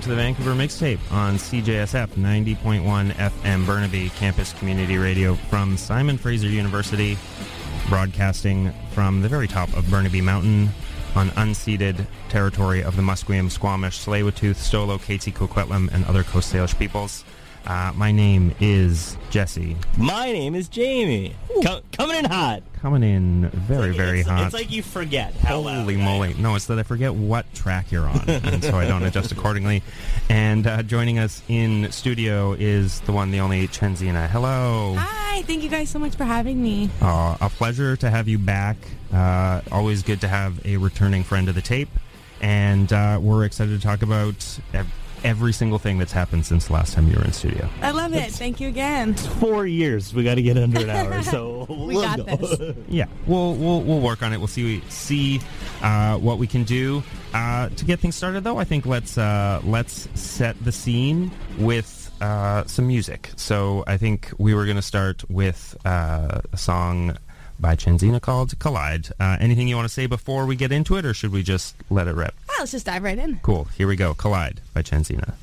to the Vancouver Mixtape on CJSF 90.1 FM Burnaby Campus Community Radio from Simon Fraser University, broadcasting from the very top of Burnaby Mountain on unceded territory of the Musqueam, Squamish, Tsleil-Waututh, Stolo, Métis, Coquitlam, and other Coast Salish peoples. My name is Jesse. My name is Jamie. Coming in hot. Coming in very hot. It's like you forget how loud. Holy moly. No, it's that I forget what track you're on, and so I don't adjust accordingly. And joining us in studio is the one, the only Chenzina. Hello. Hi, thank you guys so much for having me. A pleasure to have you back. Always good to have a returning friend of the tape. And we're excited to talk about every single thing that's happened since the last time you were in studio. I love it. Thank you again. 4 years. We got to get under an hour, so we got this. Yeah, we'll work on it. We'll see what we can do to get things started. Though I think let's set the scene with some music. So I think we were going to start with a song by Chenzina called Collide. Anything you want to say before we get into it, or should we just let it rip? Let's just dive right in. Cool. Here we go. Collide by Chenzina.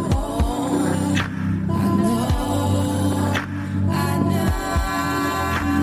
I know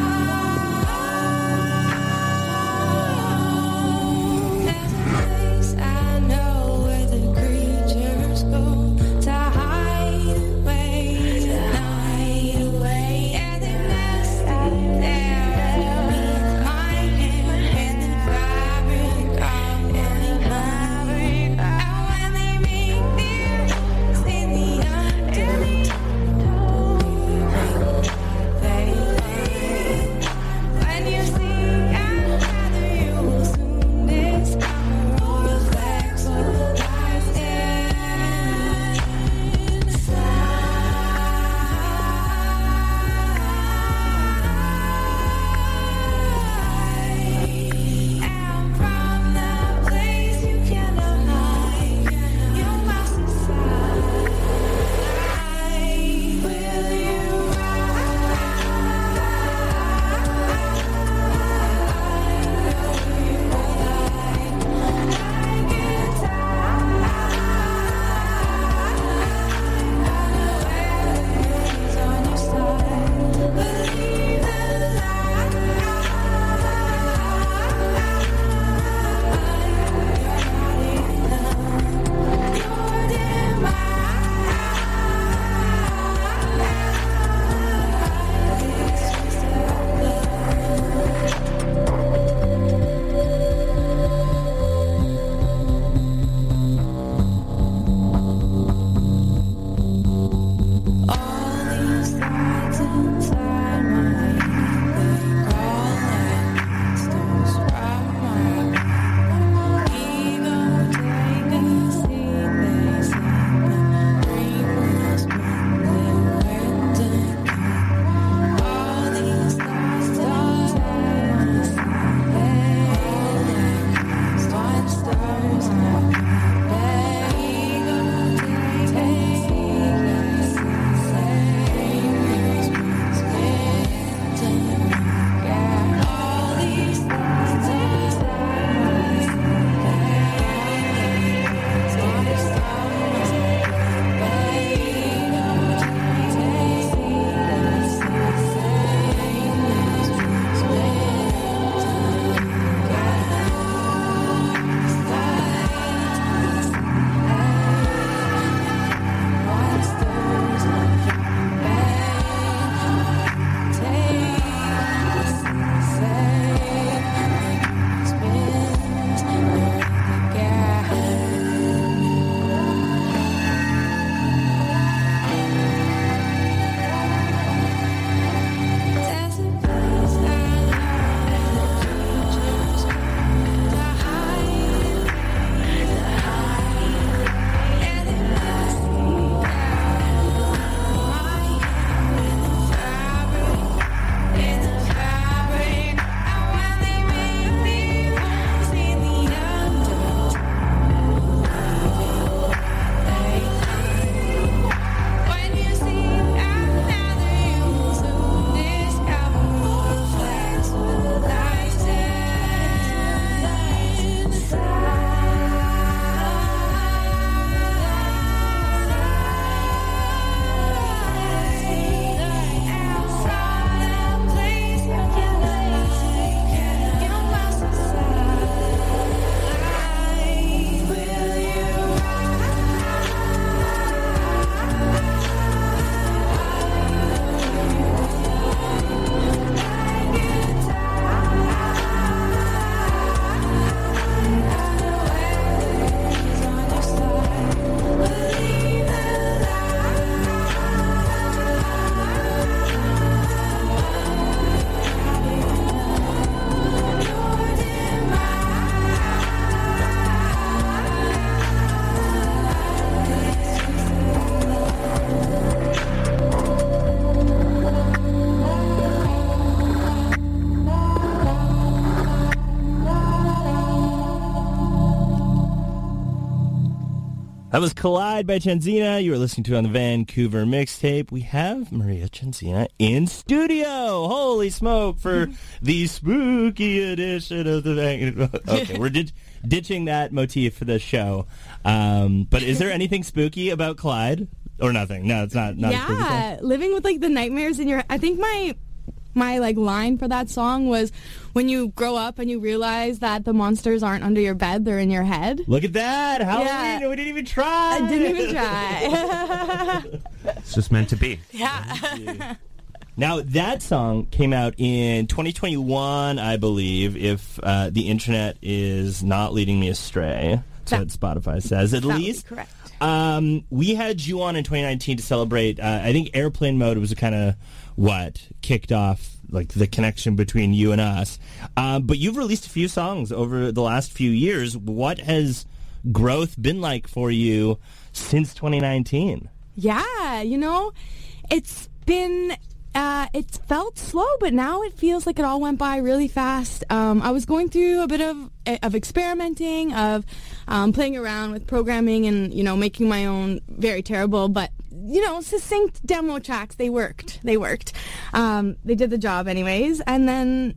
That was Collide by Chenzina. You were listening to it on the Vancouver mixtape. We have Maria Chenzina in studio. Holy smoke for the spooky edition of the Vancouver. Okay, we're ditching that motif for the show. But is there anything spooky about Clyde? Or nothing? No, it's not a spooky Yeah, song. living with like the nightmares in your... I think my like line for that song was when you grow up and you realize that the monsters aren't under your bed, they're in your head. Look at that. Halloween. Yeah. We didn't even try. I didn't even try. It's just meant to be. Yeah. Now, that song came out in 2021, I believe, if the internet is not leading me astray. That's what Spotify says, at That would be least. correct. We had you on in 2019 to celebrate, I think Airplane Mode was kind of kicked off like the connection between you and us. But you've released a few songs over the last few years. What has growth been like for you since 2019? Yeah, it's been... it's felt slow, but now it feels like it all went by really fast. I was going through a bit of experimenting, of playing around with programming and, making my own very terrible, but, succinct demo tracks. They worked. They did the job anyways. And then,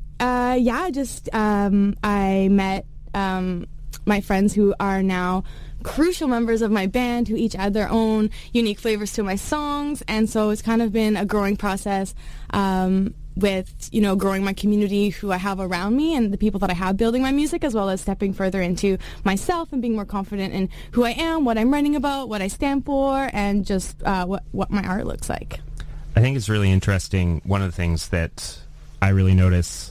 I met my friends who are now crucial members of my band who each add their own unique flavors to my songs, and so it's kind of been a growing process with growing my community who I have around me and the people that I have building my music, as well as stepping further into myself and being more confident in who I am, what I'm writing about, what I stand for, and just what my art looks like. I think it's really interesting. One of the things that I really notice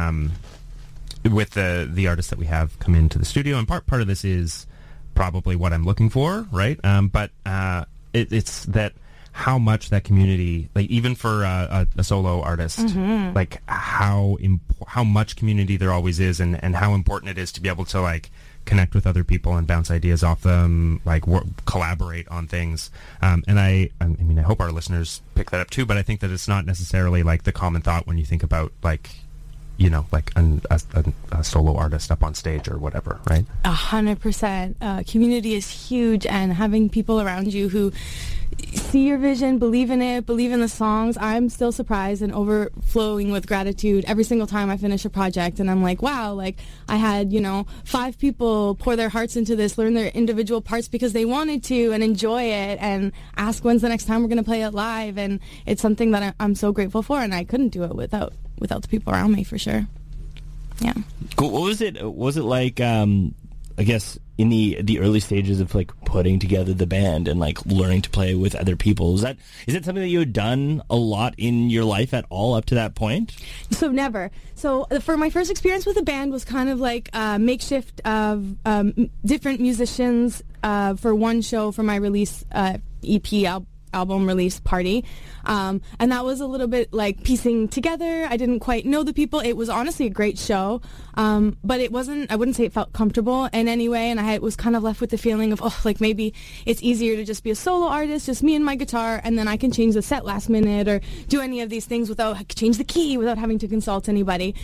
with the artists that we have come into the studio, and part of this is probably what I'm looking for, right? But it's that how much that community, like even for a solo artist, like how much community there always is, and how important it is to be able to like connect with other people and bounce ideas off them, like collaborate on things. And I mean, I hope our listeners pick that up too. But I think that it's not necessarily like the common thought when you think about like, like a solo artist up on stage or whatever, right? 100%. Community is huge, and having people around you who see your vision, believe in it, believe in the songs. I'm still surprised and overflowing with gratitude every single time I finish a project, and I'm like, wow, like I had, 5 people pour their hearts into this, learn their individual parts because they wanted to and enjoy it, and ask when's the next time we're going to play it live, and it's something that I'm so grateful for, and I couldn't do it without the people around me, for sure. Yeah. Cool. What was it? Was it like, I guess, in the early stages of like putting together the band and like learning to play with other people? Is that something that you had done a lot in your life at all up to that point? So never. So for my first experience with the band was kind of like a makeshift of different musicians for one show for my release EP album release party, and that was a little bit like piecing together. I didn't quite know the people. It was honestly a great show, but it wasn't, I wouldn't say it felt comfortable in any way, and I was kind of left with the feeling of, like maybe it's easier to just be a solo artist, just me and my guitar, and then I can change the set last minute or do any of these things without, change the key without having to consult anybody.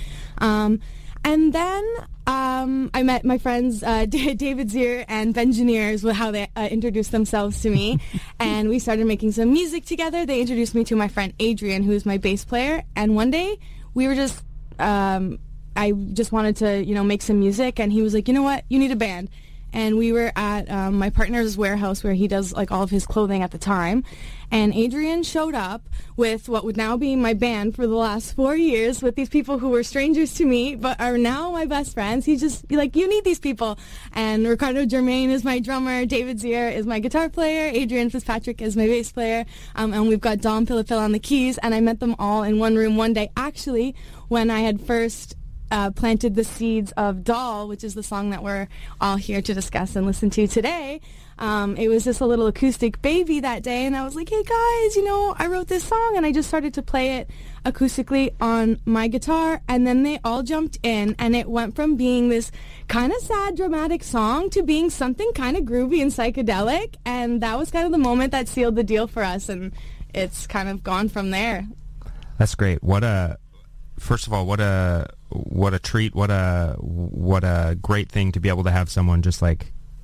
And then I met my friends David Zier and Bengineer is how they introduced themselves to me, and we started making some music together. They introduced me to my friend Adrian, who is my bass player, and one day we were just, I just wanted to, make some music, and he was like, you know what, you need a band. And we were at my partner's warehouse where he does like all of his clothing at the time. And Adrian showed up with what would now be my band for the last 4 years, with these people who were strangers to me but are now my best friends. He's just like, you need these people. And Ricardo Germain is my drummer. David Zier is my guitar player. Adrian Fitzpatrick is my bass player. And we've got Dom Filipil on the keys. And I met them all in one room one day, actually, when I had first planted the seeds of Doll, which is the song that we're all here to discuss and listen to today. It was just a little acoustic baby that day, and I was like, hey guys, I wrote this song, and I just started to play it acoustically on my guitar, and then they all jumped in, and it went from being this kind of sad, dramatic song to being something kind of groovy and psychedelic, and that was kind of the moment that sealed the deal for us, and it's kind of gone from there. That's great. First of all, what a treat, what a great thing to be able to have someone just like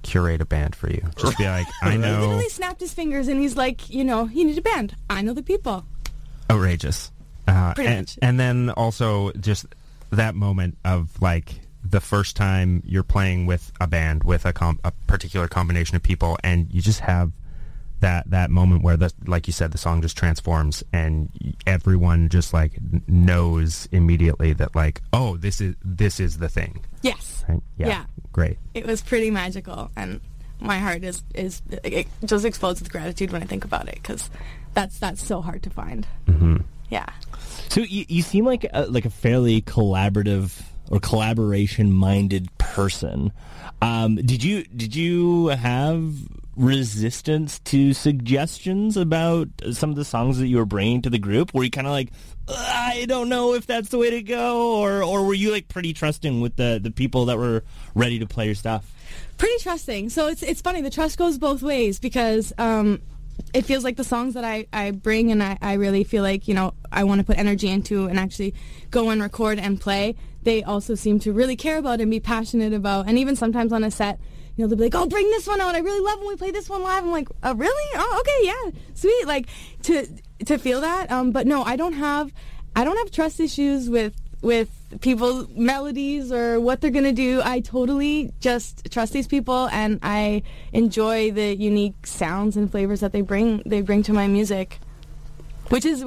curate a band for you. Just be like, I He know. literally snapped his fingers and he's like, you need a band. I know the people. Outrageous. Pretty much. And then also just that moment of like the first time you're playing with a band with a particular combination of people, and you just have that moment where, like you said, the song just transforms and everyone just like knows immediately that like, oh, this is the thing. Yes. Right? Yeah. Great. It was pretty magical, and my heart it just explodes with gratitude when I think about it, because that's so hard to find. Mm-hmm. Yeah. So you seem like a fairly collaborative or collaboration-minded person. Did you have resistance to suggestions about some of the songs that you were bringing to the group? Were you kind of like, I don't know if that's the way to go, or were you like pretty trusting with the people that were ready to play your stuff? Pretty trusting. So it's funny. The trust goes both ways, because it feels like the songs that I bring and I really feel like, I want to put energy into and actually go and record and play, they also seem to really care about and be passionate about. And even sometimes on a set, they'll be like, oh, bring this one out. I really love when we play this one live. I'm like, oh, really? Oh, okay, yeah, sweet. Like, to feel that. But no, I don't have trust issues with people's melodies or what they're gonna do. I totally just trust these people, and I enjoy the unique sounds and flavors that they bring to my music, which is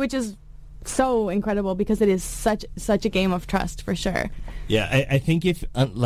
so incredible, because it is such a game of trust, for sure. Yeah, I think if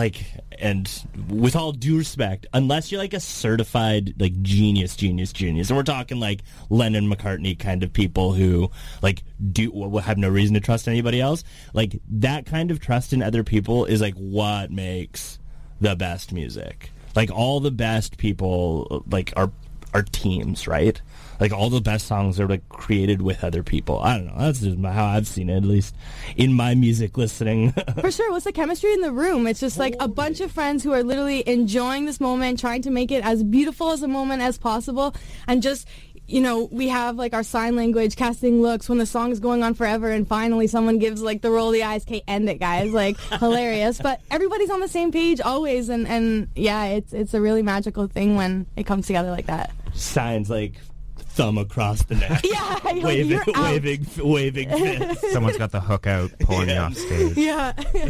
and with all due respect, unless you're like a certified like genius, and we're talking like Lennon, McCartney kind of people who like have no reason to trust anybody else, like that kind of trust in other people is like what makes the best music. Like all the best people like are teams, right? Like all the best songs are like created with other people. I don't know. That's just how I've seen it, at least in my music listening. For sure. What's the chemistry in the room? It's just like a bunch of friends who are literally enjoying this moment, trying to make it as beautiful as a moment as possible, and just, we have like our sign language, casting looks when the song is going on forever, and finally someone gives like the roll the eyes, okay, end it, guys. Like, hilarious. But everybody's on the same page always, and yeah, it's a really magical thing when it comes together like that. Signs like thumb across the neck. Yeah, waving fist. Someone's got the hook out, pulling you off stage. Yeah.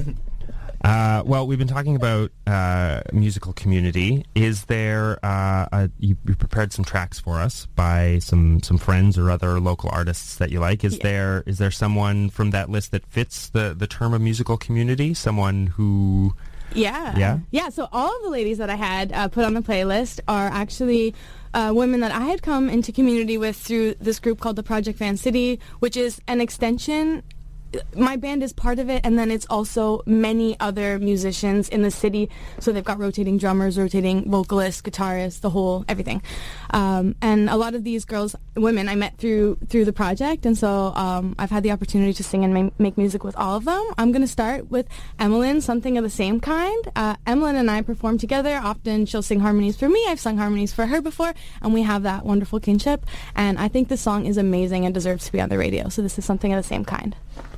Well, we've been talking about musical community. Is there you prepared some tracks for us by some friends or other local artists that you like? Is there someone from that list that fits the term of musical community? Someone who... Yeah. So all of the ladies that I had put on the playlist are actually women that I had come into community with through this group called the Project Fan City, which is an extension. My band is part of it, and then it's also many other musicians in the city. So they've got rotating drummers, rotating vocalists, guitarists, everything. And a lot of these women I met through the project, and so I've had the opportunity to sing and make music with all of them. I'm going to start with Emmeline, Something of the Same Kind. Emmeline and I perform together. Often she'll sing harmonies for me. I've sung harmonies for her before, and we have that wonderful kinship. And I think this song is amazing and deserves to be on the radio. So this is Something of the Same Kind.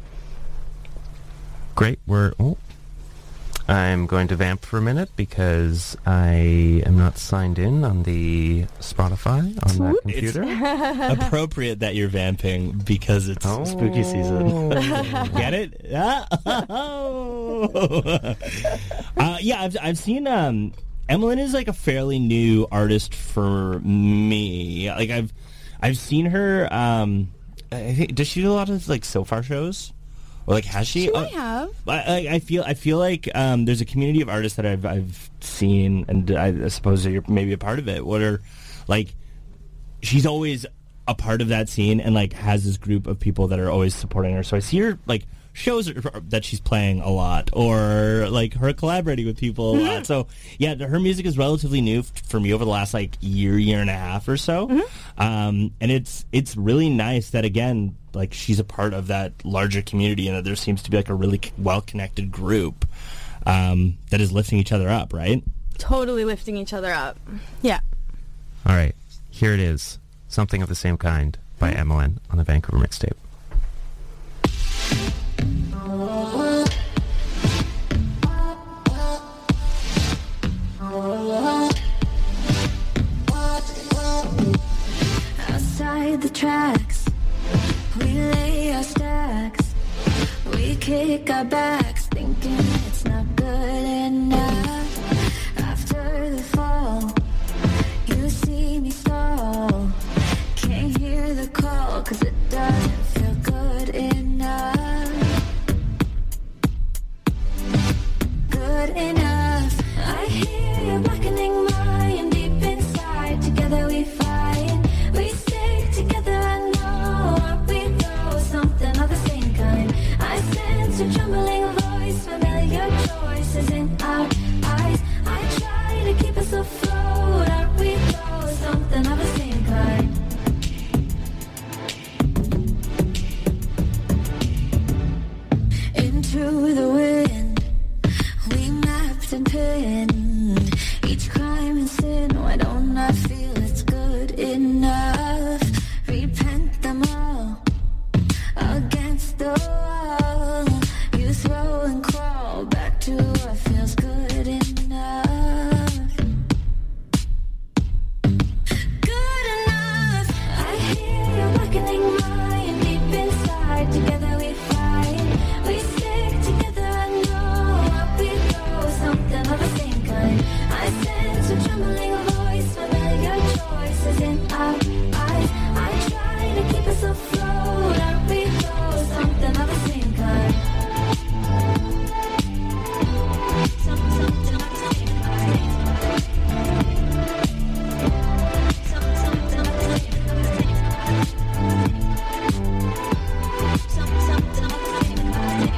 Great. I'm going to vamp for a minute because I am not signed in on the Spotify on that computer. It's appropriate that you're vamping because it's spooky season. Get it? Yeah, I've seen Emmeline is like a fairly new artist for me. Like I've seen her. I think, does she do a lot of like SoFar shows? Or like, has she? She might have. I feel like there's a community of artists that I've seen, and I suppose that you're maybe a part of it. What are like? She's always a part of that scene, and like has this group of people that are always supporting her. So I see her like shows that she's playing a lot, or like her collaborating with people a lot. So yeah, her music is relatively new for me over the last like year and a half or so. And it's really nice that again, like she's a part of that larger community, and that there seems to be like a really well-connected group that is lifting each other up, right? Totally lifting each other up. Yeah. All right, here it is, Something of the Same Kind by Emmeline on the Vancouver Mixtape. tracks. We lay our stacks. We kick our backs, thinking it's not good enough. After the fall, you see me stall. Can't hear the call, 'cause it doesn't feel good enough. Good enough. I hear you blackening mine. Deep inside, together we fight. We stick together, I know. Aren't we though? Something of the same kind. I sense a trembling voice, familiar choices in our eyes. I try to keep us afloat. Aren't we though? Something of the same kind. Into the wind, we mapped and pinned each crime and sin. Why don't I feel it's good enough? Repent them all against the wall. You throw and crawl back to what feels good enough. Good enough. I hear you blackening mine. Deep inside, together we fight. We stick together, I know. Up we go, something of the same kind. I sense a trembling voice, familiar choices in our eyes. I try to keep us afloat. Aren't we though? Something of the same kind. Something of the same kind. Something of the same kind. Something of the same kind.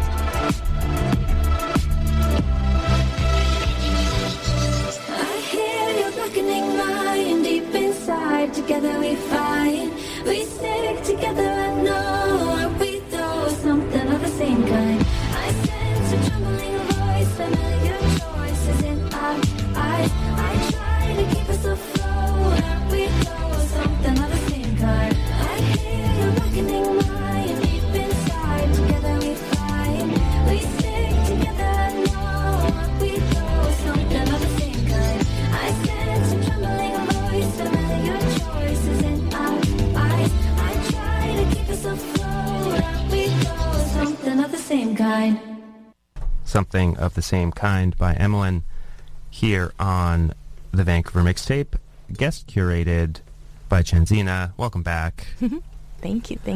I hear you blackening mine. Deep inside, together we fight. We stick together, I know. Aren't we though? Something of the same kind. I sense a trembling voice, familiar choices in our eyes. I try to keep us afloat. Aren't we though? Something of the same kind. I hear you blackening mine. Deep inside, together we fight. We stick together, I know. Aren't we though? Something of the same kind. I sense a trembling voice, familiar choices in our eyes. I try to keep us afloat. Aren't we though? Something of the same kind. Something of the Same Kind by Emmeline here on the Vancouver Mixtape, guest curated by Chenzina. Welcome back. Thank you.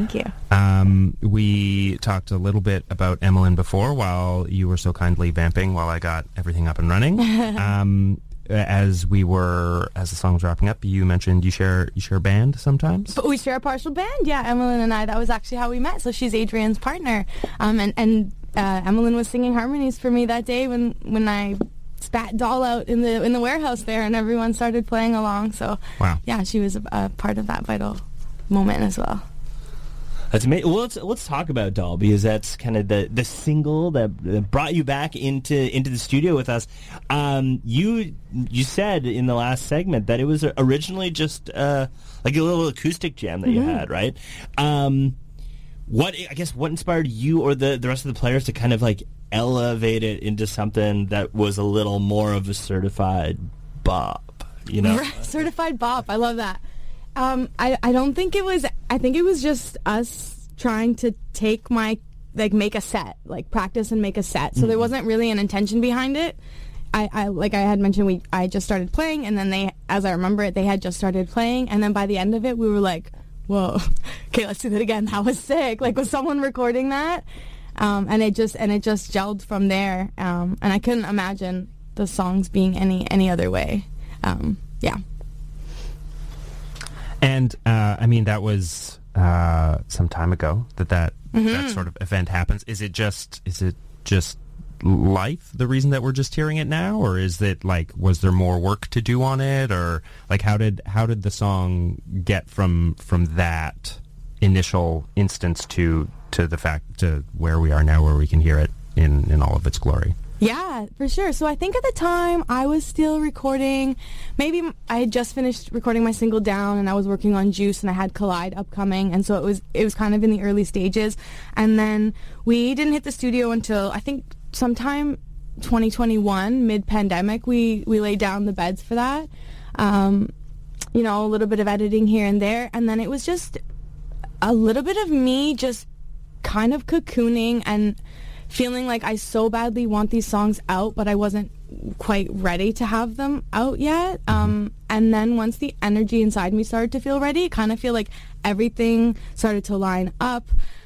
We talked a little bit about Emmeline before while you were so kindly vamping while I got everything up and running. As the song was wrapping up, you mentioned you share a band sometimes? But we share a partial band, yeah. Emmeline and I, that was actually how we met. So she's Adrian's partner. And Emmeline was singing harmonies for me that day when I spat Doll out in the warehouse there, and everyone started playing along. So, wow. Yeah, she was a part of that vital moment as well. That's amazing. Well, let's talk about Doll, because that's kind of the single that brought you back into the studio with us. You said in the last segment that it was originally just like a little acoustic jam that you had, right? What inspired you or the rest of the players to kind of like elevate it into something that was a little more of a certified bop, you know? Right, certified bop. I love that. I don't think it was. I think it was just us trying to make a set, like practice and make a set. So there wasn't really an intention behind it. I like I had mentioned, I just started playing, and then as I remember it, they had just started playing, and then by the end of it, we were like, whoa, okay, let's do that again. That was sick. Like, was someone recording that? And it just gelled from there. And I couldn't imagine the songs being any other way. Yeah. And I mean, that was some time ago that sort of event happens. Is it just life, the reason that we're just hearing it now, or is it like, was there more work to do on it, or like how did the song get from that initial instance to the fact to where we are now, where we can hear it in all of its glory? Yeah, for sure. So I think at the time I was still recording. Maybe I had just finished recording my single Down, and I was working on Juice, and I had Collide upcoming, and so it was kind of in the early stages. And then we didn't hit the studio until I think sometime 2021, mid-pandemic. We laid down the beds for that. A little bit of editing here and there, and then it was just a little bit of me just kind of cocooning and feeling like I so badly want these songs out, but I wasn't quite ready to have them out yet. And then once the energy inside me started to feel ready, kind of feel like everything started to line up.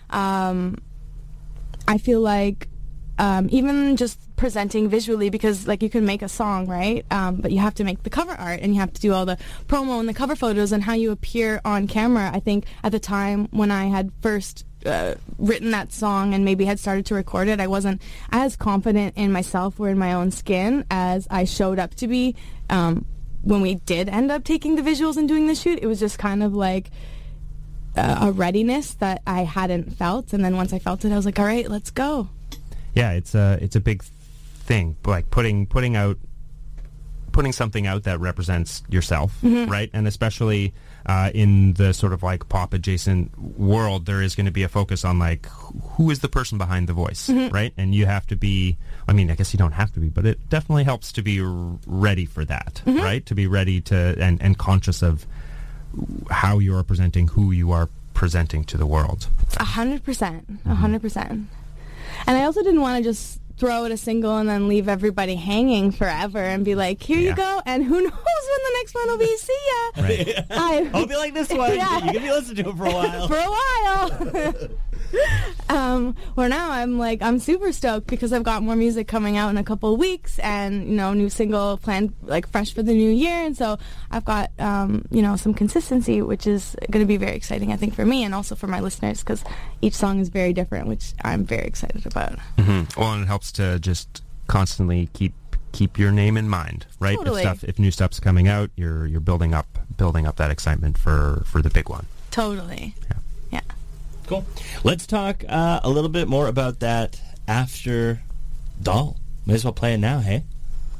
I feel like even just presenting visually, because like you can make a song, right? But you have to make the cover art and you have to do all the promo and the cover photos and how you appear on camera. I think at the time when I had first written that song and maybe had started to record it, I wasn't as confident in myself or in my own skin as I showed up to be when we did end up taking the visuals and doing the shoot. It was just kind of like a readiness that I hadn't felt, and then once I felt it, I was like, all right, let's go. Yeah, it's a big thing, like putting something out that represents yourself, right? And especially in the sort of like pop adjacent world, there is going to be a focus on like who is the person behind the voice, right? And you have to be, I mean, I guess you don't have to be, but it definitely helps to be ready for that, right? To be ready to and conscious of how you are presenting, who you are presenting to the world. 100%, 100%. And I also didn't want to just throw out a single and then leave everybody hanging forever and be like, here you go, and who knows when the next one will be. See ya. Right. I'll be like this one. Yeah. You can be listening to it for a while. For a while. Where now I'm super stoked because I've got more music coming out in a couple of weeks, and new single planned like fresh for the new year, and so I've got some consistency, which is going to be very exciting, I think, for me and also for my listeners, because each song is very different, which I'm very excited about. Well, and it helps to just constantly keep your name in mind, right? Totally. If new stuff's coming out, you're building up that excitement for the big one. Totally. Yeah. Cool. Let's talk a little bit more about that after Doll. May as well play it now, hey?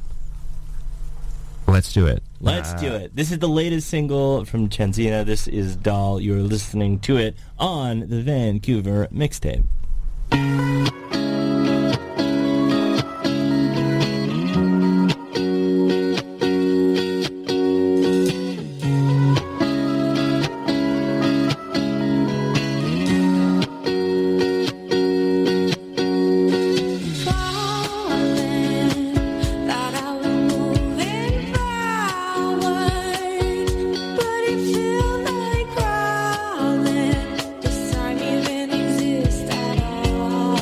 Let's do it. Let's do it. This is the latest single from Chenzina. This is Doll. You're listening to it on the Vancouver Mixtape. This time even exist at all.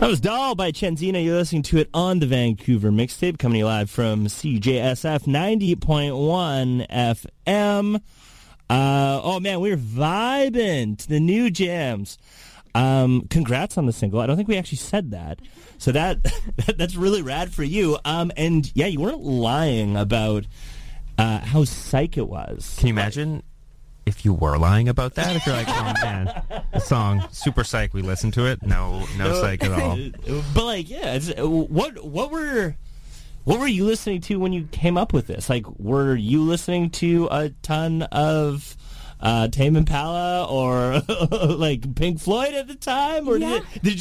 That was Doll by Chenzina. You're listening to it on the Vancouver Mixtape, coming to you live from CJSF 90.1 FM. Oh, man, we're vibing to the new jams. Congrats on the single. I don't think we actually said that. So that's really rad for you. And, yeah, you weren't lying about how psych it was. Can you imagine if you were lying about that? If you're like, oh, man, the song, super psych, we listened to it. No psych at all. But, like, yeah, what were you listening to when you came up with this? Like, were you listening to a ton of Tame Impala or like Pink Floyd at the time, or did it